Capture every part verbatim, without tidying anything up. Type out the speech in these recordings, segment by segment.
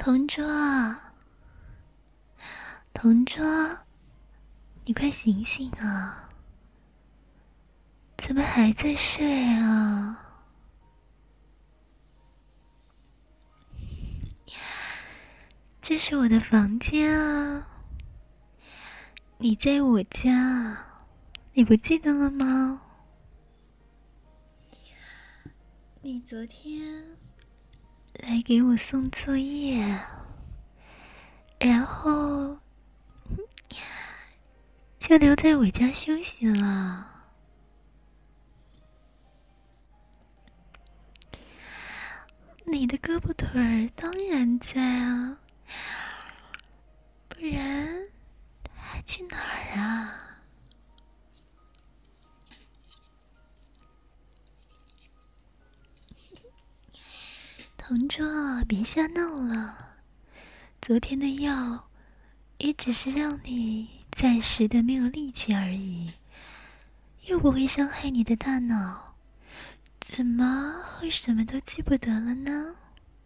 同桌，同桌，你快醒醒啊！怎么还在睡啊？这是我的房间啊，你在我家，你不记得了吗？你昨天来给我送作业，然后就留在我家休息了。你的胳膊腿儿当然在啊，不然还去哪儿啊？同桌，别瞎闹了，昨天的药也只是让你暂时的没有力气而已，又不会伤害你的大脑，怎么会什么都记不得了呢？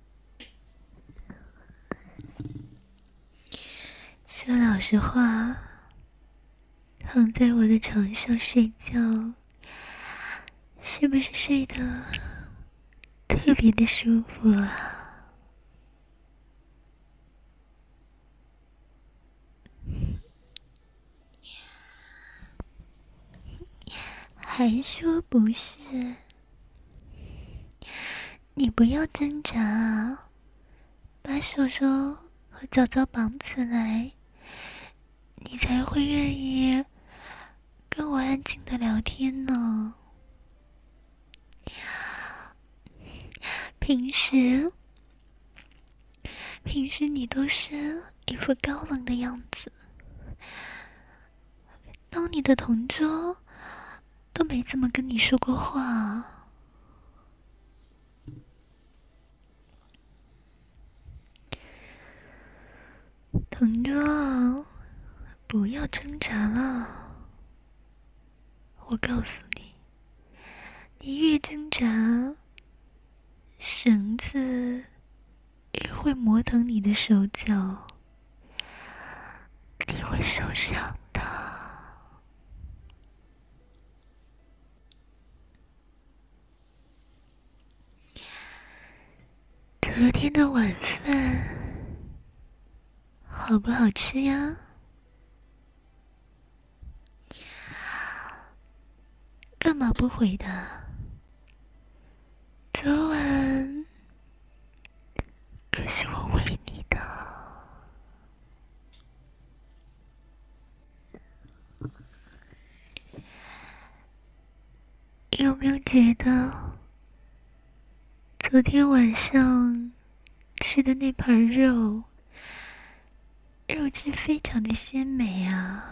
说老实话，躺在我的床上睡觉，是不是睡得特别的舒服啊？还说不是？你不要挣扎啊，把手手和脚脚绑起来，你才会愿意跟我安静的聊天呢。平时平时你都是一副高冷的样子，当你的同桌都没怎么跟你说过话。同桌，不要挣扎了，我告诉你，你越挣扎，绳子越会磨疼你的手脚，你会受伤的。昨天的晚饭好不好吃呀？干嘛不回答？昨晚可是我喂你的。有没有觉得昨天晚上吃的那盘肉，肉质非常的鲜美啊？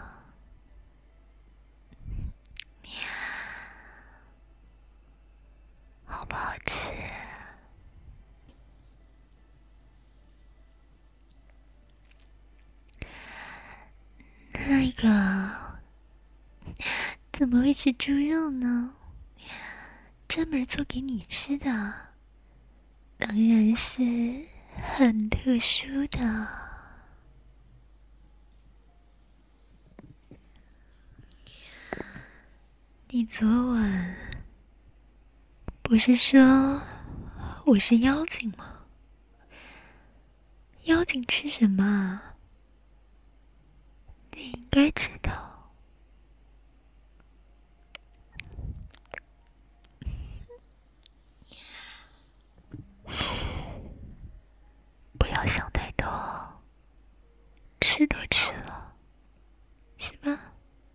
好不好吃？那个怎么会是猪肉呢？专门做给你吃的，当然是很特殊的。你昨晚不是说我是妖精吗？妖精吃什么啊？你应该知道。不要想太多，吃都吃了，是吧？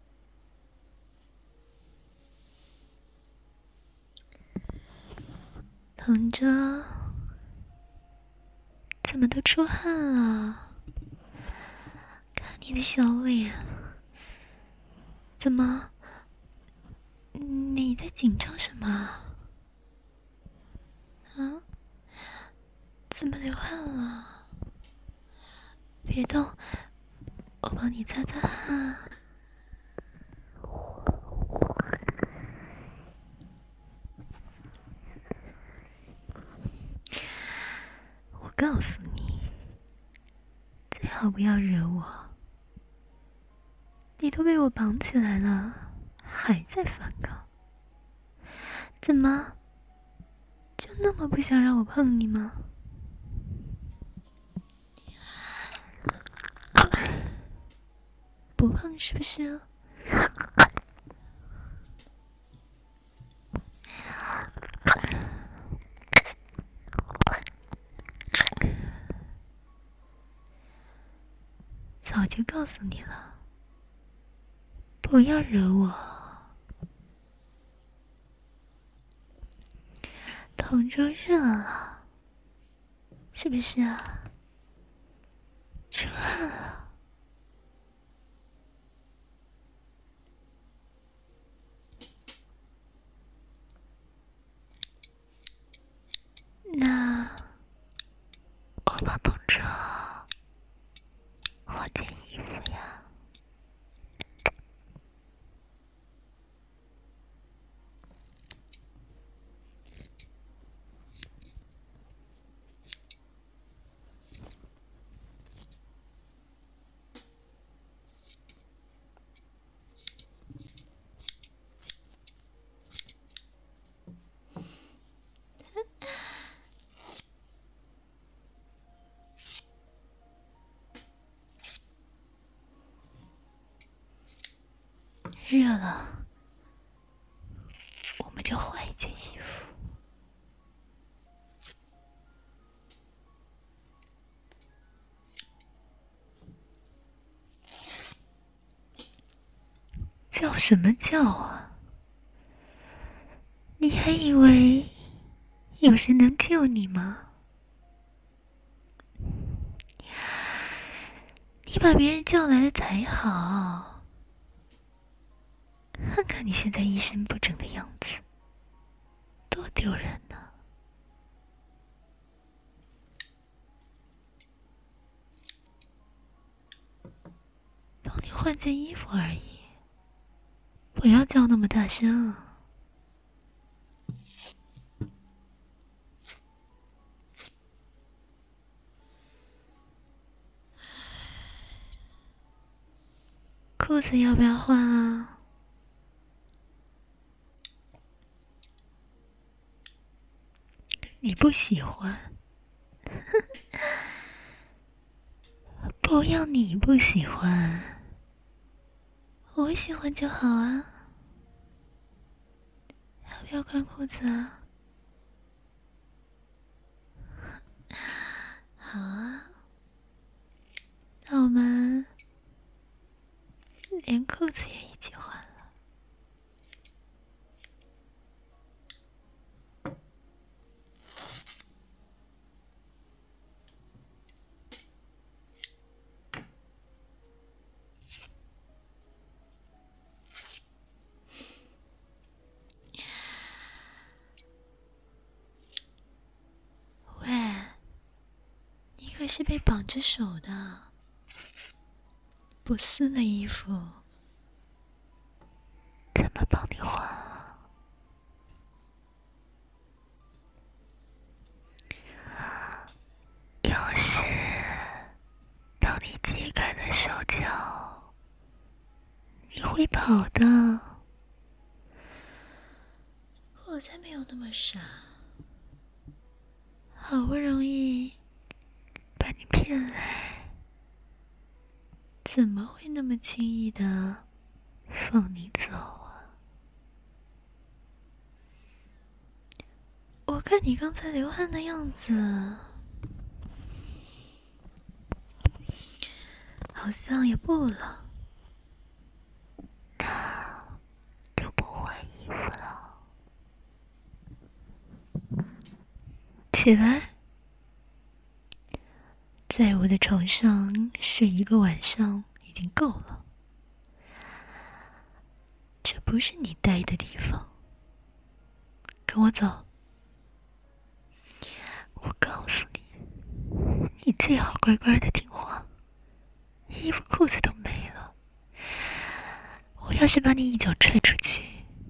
同桌，怎么都出汗了？看你的小脸，怎么？你在紧张什么啊？啊？怎么流汗了？别动，我帮你擦擦汗。我告诉你， 好不要惹我。你都被我绑起来了，还在反抗？怎么，就那么不想让我碰你吗？不碰是不是？早就告诉你了，不要惹我。同桌热了，是不是啊？出汗了。那我帮同桌换件衣服呀。热了，我们就换一件衣服。叫什么叫啊？你还以为有人能救你吗？你把别人叫来了才好。看看你现在一身不整的样子，多丢人呢！帮你换件衣服而已，不要叫那么大声。裤子要不要换啊？你不喜欢？不要你不喜欢，我喜欢就好啊。要不要换裤子啊？好啊，那我们连裤子也一起换了。喂，你可是被绑着手的，不撕的衣服怎么帮你换啊？要是当你解开了手脚，你会跑的。我才没有那么傻，好不容易把你骗来，怎么会那么轻易的放你走啊？我看你刚才流汗的样子，好像也不冷，那就不换衣服了。起来，在我的床上睡一个晚上已经够了。这不是你待的地方，跟我走。我告诉你，你最好乖乖的听话，衣服裤子都没了。我要是把你一脚踹出去，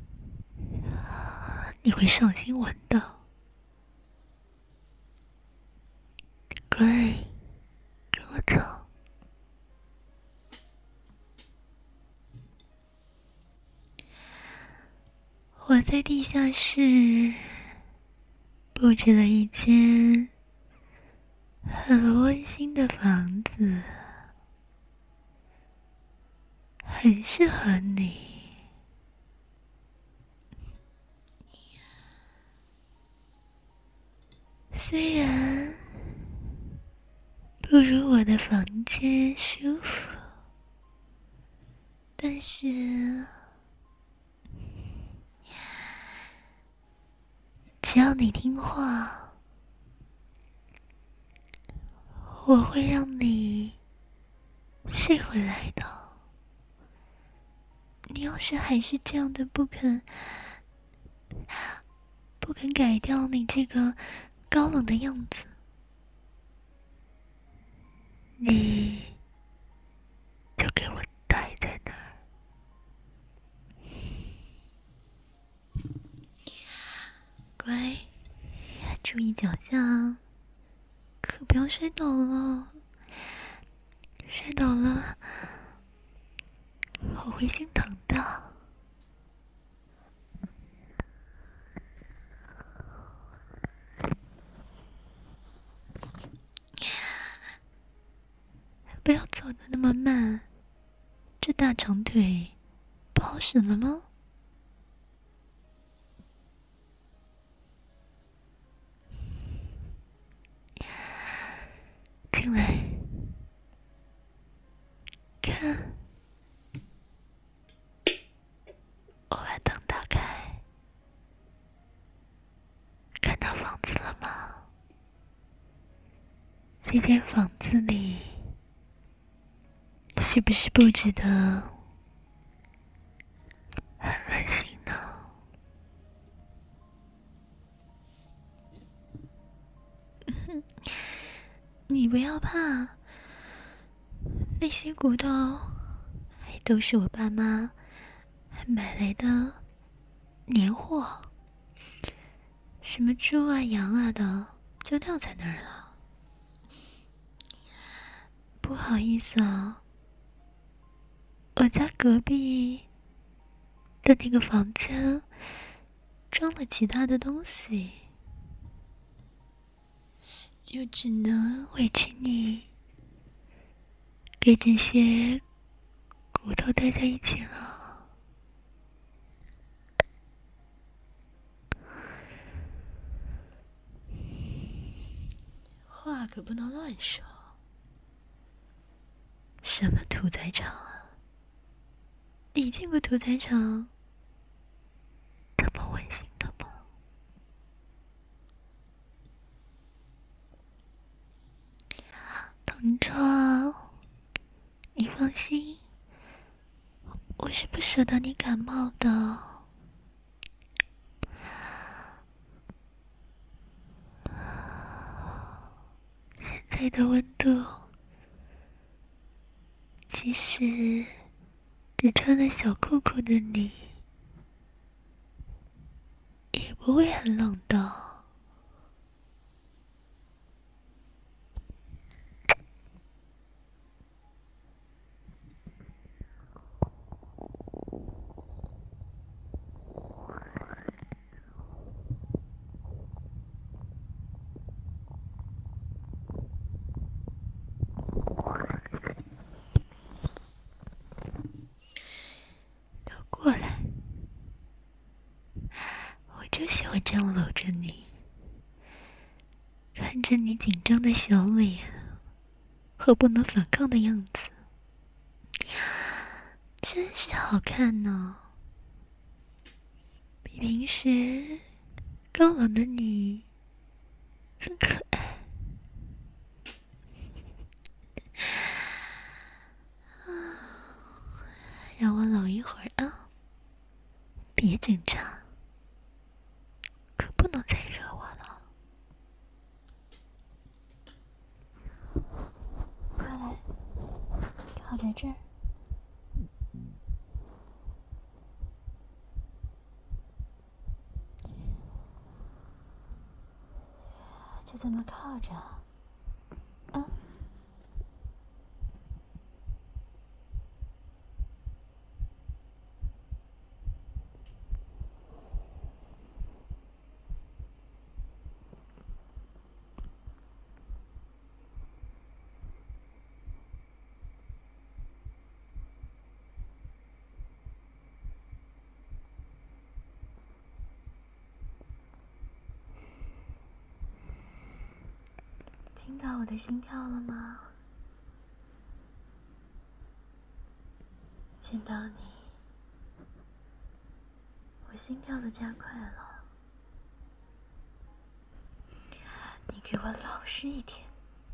你会上新闻的。乖，跟我走。 我在地下室布置了一间很温馨的房子，很适合你。虽然不如我的房间舒服，但是只要你听话，我会让你睡回来的。你要是还是这样的不肯不肯改掉你这个高冷的样子，你就给我待在那儿。乖，注意脚下，可不要摔倒了。摔倒了，我会心疼的。不要走得那么慢，这大长腿不好使了吗？进来，看，我把灯打开，看到房子了吗？这间房子里是不是布置的很温馨呢？你不要怕，那些骨头还都是我爸妈买来的年货，什么猪啊羊啊的就撂在那儿了。不好意思啊，我家隔壁的那个房间装了其他的东西，就只能委屈你跟这些骨头待在一起了。话可不能乱说。什么屠宰场啊？你见过屠宰场这么温馨的吗？同桌，你放心，我是不舍得你感冒的。现在的温度，即使只穿了小裤裤的你，也不会很冷的。都过来，我就喜欢这样搂着你，看着你紧张的小脸和不能反抗的样子，真是好看呢。比平时高冷的你更可爱。让我搂一会儿啊，别挣扎，可不能再惹我了。快来，靠在这儿。就这么靠着，啊。 听到我的心跳了吗？见到你，我心跳的加快了。你给我老实一点，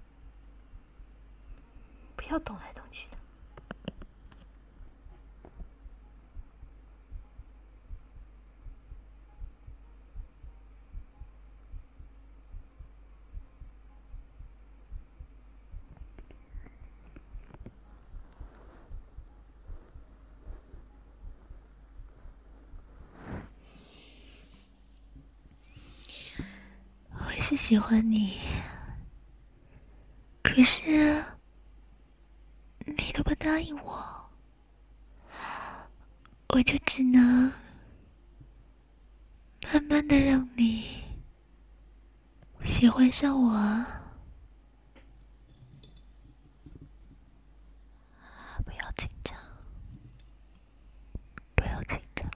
不要动来动去的。我是喜欢你，可是你都不答应我，我就只能慢慢的让你喜欢上我啊。不要紧张，不要紧张。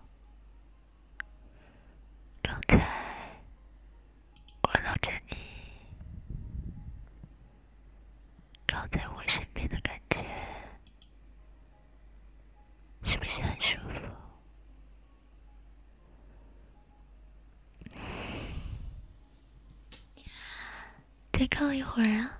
刚才我搂着你，靠在我身边的感觉，是不是很舒服？再靠一会儿啊。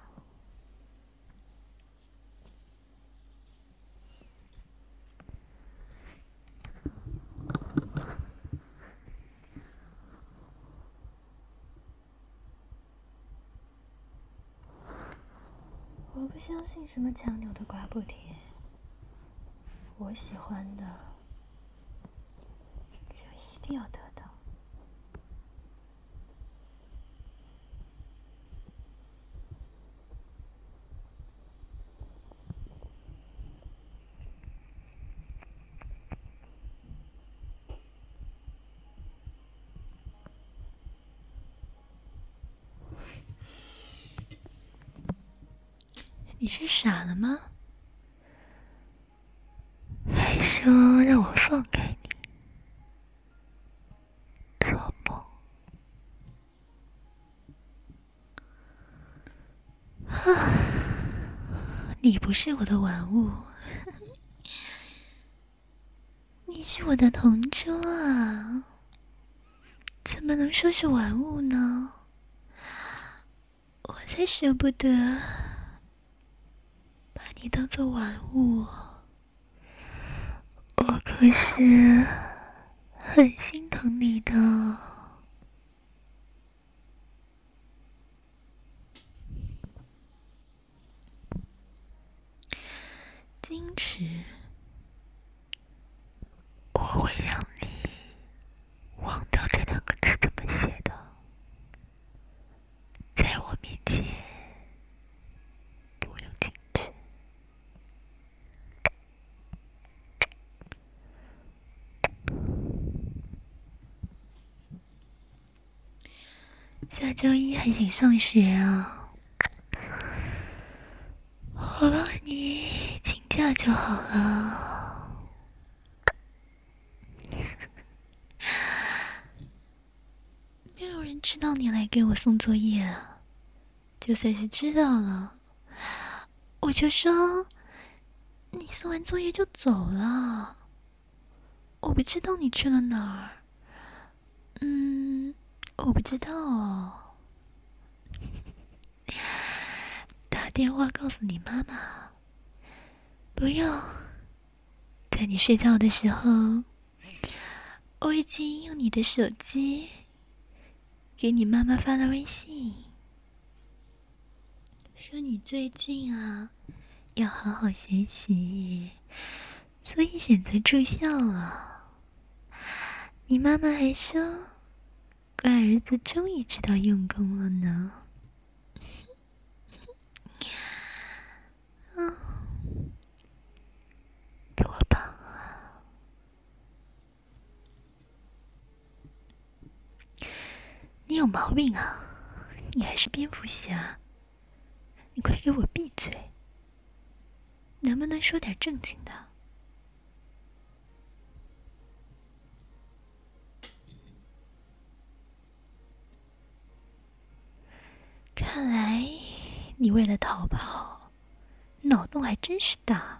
我不相信什么强扭的瓜不甜，我喜欢的就一定要得到。你是傻了吗？还说让我放开你？做梦！啊，你不是我的玩物，你是我的同桌啊，怎么能说是玩物呢？我才舍不得把你当做玩物，我可是很心疼你的。矜持，我会让你忘掉这两个字怎么写的，在我面前不用矜持。下周一还想上学啊？我帮你请假就好了。没有人知道你来给我送作业啊，就算是知道了，我就说你送完作业就走了，我不知道你去了哪儿。嗯，我不知道哦。打电话告诉你妈妈，不用。在你睡觉的时候，我已经用你的手机给你妈妈发了微信，说你最近啊要好好学习，所以选择住校了。你妈妈还说，乖儿子终于知道用功了呢。嗯，多棒啊！你有毛病啊！你还是蝙蝠侠，你快给我闭嘴！能不能说点正经的？看来你为了逃跑，脑洞还真是大。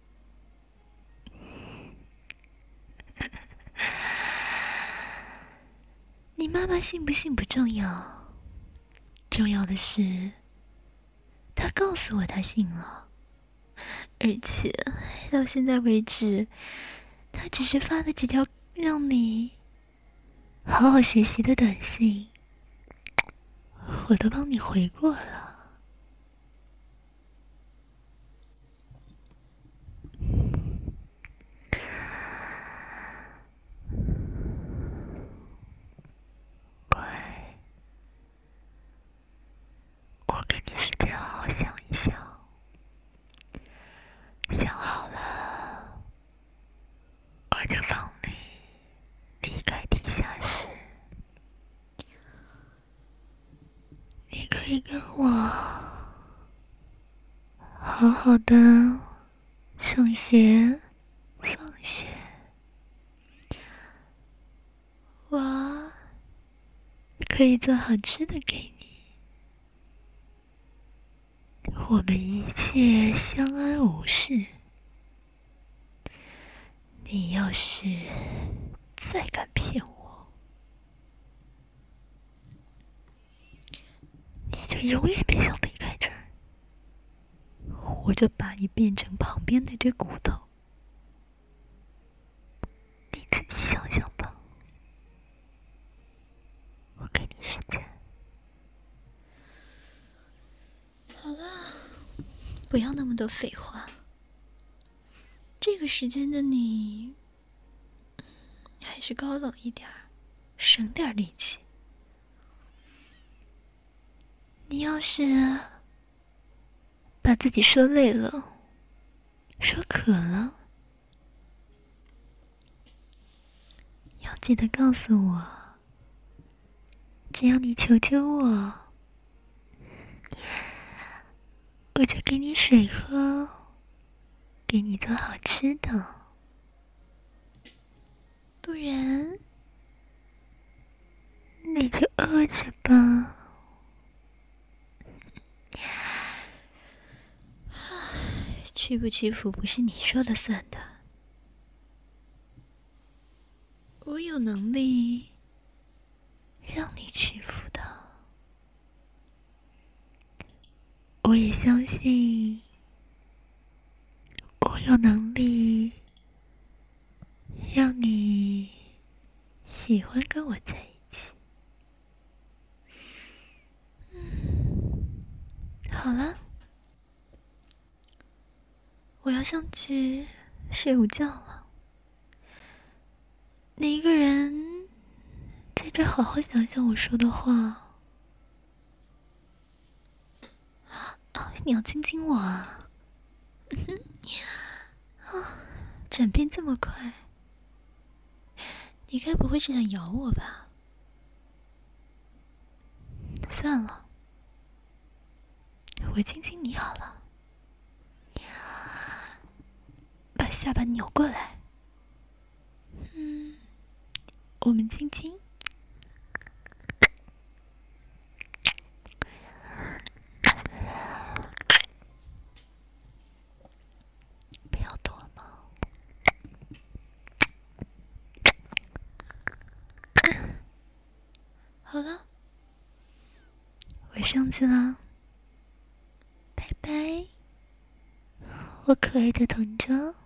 你妈妈信不信不重要，重要的是，她告诉我她信了，而且到现在为止，她只是发了几条让你好好学习的短信，我都帮你回过了。乖，我给你时间好好想一想，想好了，我就放你离开地下室。你可以跟我好好的上学放学，我可以做好吃的给你，我们一切相安无事。你要是再敢骗我，你就永远别想离开这儿，我就把你变成旁边那只骨头，你自己想想吧。我给你时间。好了，不要那么多废话。这个时间的你，还是高冷一点，省点力气。你要是把自己说累了，说渴了，要记得告诉我，只要你求求我，我就给你水喝，给你做好吃的。不然你就饿着吧。屈不屈服不是你说了算的，我有能力让你屈服的。我也相信我有能力让你喜欢跟我在一起。嗯，好了，我要上去睡午觉了。你一个人在这好好想想我说的话。啊，你要亲亲我啊？啊，转变这么快，你该不会是想咬我吧？算了，我亲亲你好了，把下巴扭过来。嗯，我们亲亲。不要躲嘛。好了，我上去了，拜拜，我可爱的同桌。